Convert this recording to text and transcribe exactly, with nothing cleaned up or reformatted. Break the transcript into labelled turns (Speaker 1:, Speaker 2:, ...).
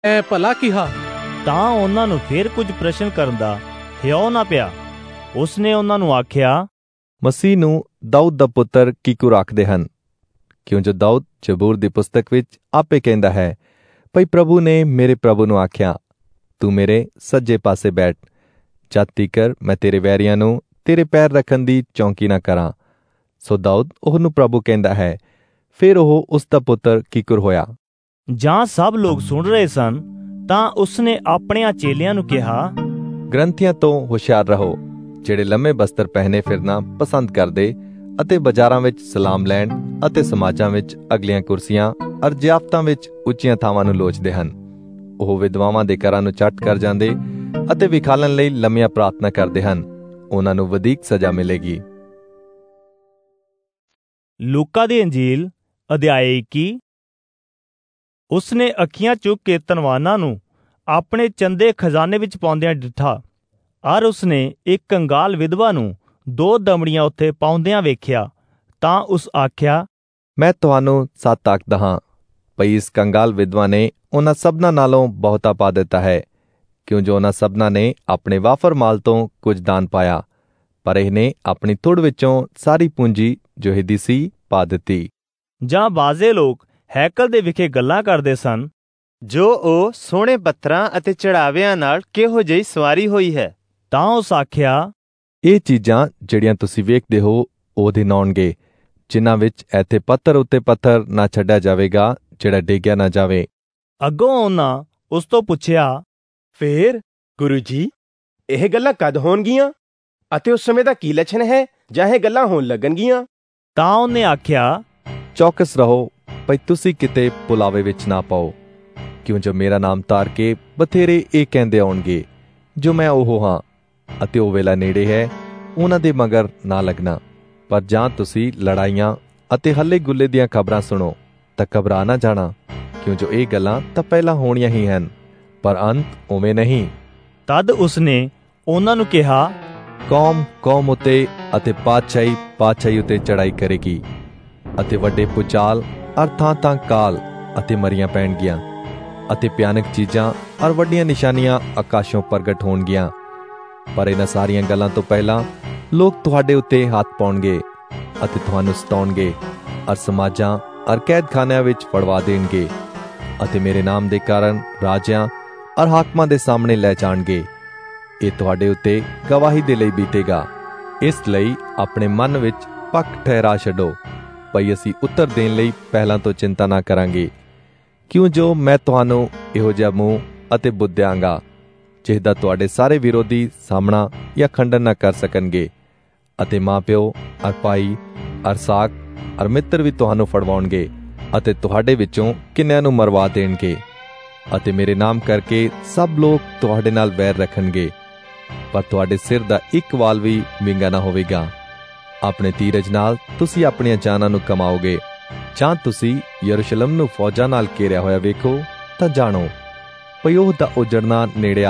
Speaker 1: ਐ ਭਲਾ ਕਿਹਾ।
Speaker 2: ਤਾਂ ਉਹਨਾਂ ਨੂੰ ਫੇਰ ਕੁਝ ਪ੍ਰਸ਼ਨ ਕਰਨ ਦਾ ਹਿਉ ਨਾ ਪਿਆ। ਉਸਨੇ ਉਹਨਾਂ ਨੂੰ ਆਖਿਆ,
Speaker 3: ਮਸੀਹ ਨੂੰ ਦਾਊਦ ਦਾ ਪੁੱਤਰ ਕਿਕੂ ਆਖਦੇ ਹਨ, ਕਿਉਂ ਜੋ ਦਾਊਦ ਜ਼ਬੂਰ ਦੀ ਪੁਸਤਕ ਵਿੱਚ ਆਪੇ ਕਹਿੰਦਾ ਹੈ, ਭਈ ਪ੍ਰਭੂ ਨੇ ਮੇਰੇ ਪ੍ਰਭੂ ਨੂੰ ਆਖਿਆ, ਤੂੰ ਮੇਰੇ ਸੱਜੇ ਪਾਸੇ ਬੈਠ, ਜਦ ਤੀਕਰ ਮੈਂ ਤੇਰੇ ਵੈਰੀਆਂ ਨੂੰ ਤੇਰੇ ਪੈਰ ਰੱਖਣ ਦੀ ਚੌਂਕੀ ਨਾ ਕਰਾਂ। ਸੋ ਦਾਊਦ ਉਹਨੂੰ ਪ੍ਰਭੂ ਕਹਿੰਦਾ ਹੈ। ਫਿਰ ਉਹ ਉਸ ਦਾ ਪੁੱਤਰ ਕਿਕਰ ਹੋਇਆ।
Speaker 2: ਜਾਂ ਸਭ ਲੋਕ ਸੁਣ ਰਹੇ ਸਨ ਤਾਂ ਉਸਨੇ ਆਪਣਿਆਂ ਚੇਲਿਆਂ ਨੂੰ ਕਿਹਾ,
Speaker 3: ਗ੍ਰੰਥੀਆਂ ਤੋਂ ਹੁਸ਼ਿਆਰ ਰਹੋ, ਜਿਹੜੇ ਲੰਮੇ ਬਸਤਰ ਪਹਿਨੇ ਫਿਰਨਾ ਪਸੰਦ ਕਰਦੇ ਅਤੇ ਬਾਜ਼ਾਰਾਂ ਵਿੱਚ ਸਲਾਮ ਲੈਣ ਅਤੇ ਸਮਾਜਾਂ ਵਿੱਚ ਅਗਲੀਆਂ ਕੁਰਸੀਆਂ ਅਰ ਜ਼ਿਆਫਤਾਂ ਵਿੱਚ ਉੱਚੀਆਂ ਥਾਵਾਂ ਨੂੰ ਲੋਚਦੇ ਹਨ। ਉਹ ਵਿਧਵਾਵਾਂ ਦੇ ਘਰਾਂ ਨੂੰ ਚੱਟ ਕਰ ਜਾਂਦੇ ਅਤੇ ਵਿਖਾਲਣ ਲਈ ਲੰਮੀਆਂ ਪ੍ਰਾਰਥਨਾ ਕਰਦੇ ਹਨ। ਉਹਨਾਂ ਨੂੰ ਵਧੀਕ ਸਜ਼ਾ ਮਿਲੇਗੀ।
Speaker 2: ਲੂਕਾ ਦੀ ਅੰਜੀਲ ਅਧਿਆਇ ਇੱਕੀ। ਉਸਨੇ ਅੱਖੀਆਂ ਚੁੱਕ ਕੇ ਧਨਵਾਨਾਂ ਨੂੰ ਆਪਣੇ ਚੰਦੇ ਖਜ਼ਾਨੇ ਵਿੱਚ ਪਾਉਂਦਿਆਂ ਡਿੱਠਾ, ਅਰ ਉਸਨੇ ਇੱਕ ਕੰਗਾਲ ਵਿਧਵਾ ਨੂੰ ਦੋ ਦਮੜੀਆਂ ਉੱਥੇ ਪਾਉਂਦਿਆਂ ਵੇਖਿਆ। ਤਾਂ ਉਸ ਆਖਿਆ,
Speaker 3: ਮੈਂ ਤੁਹਾਨੂੰ ਸੱਚ ਆਖਦਾ ਹਾਂ, ਭਈ ਇਸ ਕੰਗਾਲ ਵਿਧਵਾ ਨੇ ਉਹਨਾਂ ਸਭਨਾਂ ਨਾਲੋਂ ਬਹੁਤਾ ਪਾ ਦਿੱਤਾ ਹੈ, ਕਿਉਂ ਜੋ ਉਹਨਾਂ ਸਭਨਾਂ ਨੇ ਆਪਣੇ ਵਾਫਰ ਮਾਲ ਤੋਂ ਕੁਝ ਦਾਨ ਪਾਇਆ, ਪਰ ਇਹਨੇ ਆਪਣੀ ਥੁੜ ਵਿੱਚੋਂ ਸਾਰੀ ਪੂੰਜੀ ਜੋ ਇਹਦੀ ਸੀ ਪਾ ਦਿੱਤੀ।
Speaker 2: ਜਾਂ ਬਾਜ਼ੇ ਲੋਕ ਹੈਕਲ ਦੇ ਵਿਖੇ ਗੱਲਾਂ ਕਰਦੇ ਸਨ,
Speaker 4: ਜੋ ਉਹ ਸੋਹਣੇ ਪੱਥਰਾਂ ਅਤੇ ਚੜਾਵਿਆਂ ਨਾਲ ਕਿਹੋ ਜਿਹੀ ਸਵਾਰੀ ਹੋਈ ਹੈ।
Speaker 2: ਤਾਂ ਉਸ ਆਖਿਆ,
Speaker 3: ਇਹ ਚੀਜ਼ਾਂ ਜਿਹੜੀਆਂ ਤੁਸੀਂ ਵੇਖਦੇ ਹੋ ਉਹ ਦਿਨ ਆਉਣਗੇ, ਜਿਨ੍ਹਾਂ ਵਿੱਚ ਇੱਥੇ ਪੱਥਰ ਉੱਤੇ ਪੱਥਰ ਨਾ ਛੱਡਿਆ ਜਾਵੇਗਾ, ਜਿਹੜਾ ਡਿੱਗਿਆ ਨਾ ਜਾਵੇ।
Speaker 2: ਅੱਗੋਂ ਉਹਨਾਂ ਉਸ ਤੋਂ ਪੁੱਛਿਆ,
Speaker 5: ਫੇਰ ਗੁਰੂ ਜੀ, ਇਹ ਗੱਲਾਂ ਕਦ ਹੋਣਗੀਆਂ ਅਤੇ ਉਸ ਸਮੇਂ ਦਾ ਕੀ ਲੱਛਣ ਹੈ ਜਾਂ ਇਹ ਗੱਲਾਂ ਹੋਣ ਲੱਗਣਗੀਆਂ?
Speaker 2: ਤਾਂ ਉਹਨੇ ਆਖਿਆ,
Speaker 3: ਚੌਕਸ ਰਹੋ, ਭਈ ਤੁਸੀਂ ਕਿਤੇ ਪੁਲਾਵੇ ਵਿੱਚ ਨਾ ਪਾਓ, ਕਿਉਂ ਜੋ ਮੇਰਾ ਨਾਮ ਤਾਰ ਕੇ ਬਥੇਰੇ ਇਹ ਕਹਿੰਦੇ ਆਉਣਗੇ, ਜੋ ਮੈਂ ਉਹ ਹਾਂ, ਅਤੇ ਉਹ ਵੇਲਾ ਨੇੜੇ ਹੈ, ਉਹਨਾਂ ਦੇ ਮਗਰ ਨਾ ਲੱਗਣਾ। ਪਰ ਜਾਂ ਤੁਸੀਂ ਲੜਾਈਆਂ ਅਤੇ ਹੱਲੇ ਗੁੱਲੇ ਦੀਆਂ ਖਬਰਾਂ ਸੁਣੋ ਤਾਂ ਘਬਰਾ ਨਾ ਜਾਣਾ, ਕਿਉਂ ਜੋ ਇਹ ਗੱਲਾਂ ਤਾਂ ਪਹਿਲਾਂ ਹੋਣੀਆਂ ਹੀ ਹਨ, ਪਰ ਅੰਤ ਉਵੇਂ ਨਹੀਂ।
Speaker 2: ਤਦ ਉਸਨੇ ਉਹਨਾਂ ਨੂੰ ਕਿਹਾ,
Speaker 3: ਕੌਮ ਕੌਮ ਉਤੇ ਅਤੇ ਪਾਤਸ਼ਾਹੀ ਪਾਤਸ਼ਾਹੀ ਉਤੇ ਚੜਾਈ ਕਰੇਗੀ, ਅਤੇ ਵੱਡੇ ਪੁਚਾਲ ਅਰ ਥਾਂ ਥਾਂ ਕਾਲ ਅਤੇ ਮਰੀਆਂ ਪੈਣਗੀਆਂ, ਅਤੇ ਭਿਆਨਕ ਚੀਜ਼ਾਂ ਅਰ ਵੱਡੀਆਂ ਨਿਸ਼ਾਨੀਆਂ ਆਕਾਸ਼ੋਂ ਪ੍ਰਗਟ ਹੋਣਗੀਆਂ। ਪਰ ਇਹਨਾਂ ਸਾਰੀਆਂ ਗੱਲਾਂ ਤੋਂ ਪਹਿਲਾਂ ਲੋਕ ਤੁਹਾਡੇ ਉੱਤੇ ਹੱਥ ਪਾਉਣਗੇ ਅਤੇ ਤੁਹਾਨੂੰ ਸਤਾਉਣਗੇ ਅਰ ਸਮਾਜਾਂ ਅਰ ਕੈਦਖਾਨਿਆਂ ਵਿੱਚ ਫੜਵਾ ਦੇਣਗੇ, ਅਤੇ ਮੇਰੇ ਨਾਮ ਦੇ ਕਾਰਨ ਰਾਜਿਆਂ ਅਰ ਹਾਕਮਾਂ ਦੇ ਸਾਹਮਣੇ ਲੈ ਜਾਣਗੇ। ਇਹ ਤੁਹਾਡੇ ਉੱਤੇ ਗਵਾਹੀ ਦੇ ਲਈ ਬੀਤੇਗਾ। ਇਸ ਲਈ ਆਪਣੇ ਮਨ ਵਿੱਚ ਪੱਕ ਠਹਿਰਾ ਛੱਡੋ, ਭਈ ਅਸੀਂ ਉੱਤਰ ਦੇਣ ਲਈ ਪਹਿਲਾਂ ਤੋਂ ਚਿੰਤਾ ਨਾ ਕਰਾਂਗੇ, ਕਿਉਂ ਜੋ ਮੈਂ ਤੁਹਾਨੂੰ ਇਹੋ ਜਿਹਾ ਮੂੰਹ ਅਤੇ ਬੁੱਧ ਦਿਆਂਗਾ, ਜਿਹਦਾ ਤੁਹਾਡੇ ਸਾਰੇ ਵਿਰੋਧੀ ਸਾਹਮਣਾ ਜਾਂ ਖੰਡਨ ਨਾ ਕਰ ਸਕਣਗੇ, ਅਤੇ ਮਾਂ ਪਿਓ ਅਰ ਭਾਈ ਅਰ ਸਾਕ ਅਰ ਮਿੱਤਰ ਵੀ ਤੁਹਾਨੂੰ ਫੜਵਾਉਣਗੇ, ਅਤੇ ਤੁਹਾਡੇ ਵਿੱਚੋਂ ਕਿੰਨਿਆਂ ਨੂੰ ਮਰਵਾ ਦੇਣਗੇ, ਅਤੇ ਮੇਰੇ ਨਾਮ ਕਰਕੇ ਸਭ ਲੋਕ ਤੁਹਾਡੇ ਨਾਲ ਵੈਰ ਰੱਖਣਗੇ, ਪਰ ਤੁਹਾਡੇ ਸਿਰ ਦਾ ਇੱਕ ਵਾਲ ਵੀ ਵਿੰਗਾ ਨਾ ਹੋਵੇਗਾ। ਆਪਣੇ ਧੀਰਜ ਨਾਲ ਤੁਸੀਂ ਆਪਣੀਆਂ ਜਾਨਾਂ ਨੂੰ ਕਮਾਓਗੇ। ਜਾਂ ਤੁਸੀਂ ਯਰੂਸ਼ਲਮ ਨੂੰ ਫੌਜਾਂ ਨਾਲ ਘੇਰਿਆ ਹੋਇਆ ਵੇਖੋ ਤਾਂ ਜਾਣੋ, ਭਈ ਉਹ ਦਾ ਉਜੜਨਾ ਨੇੜੇ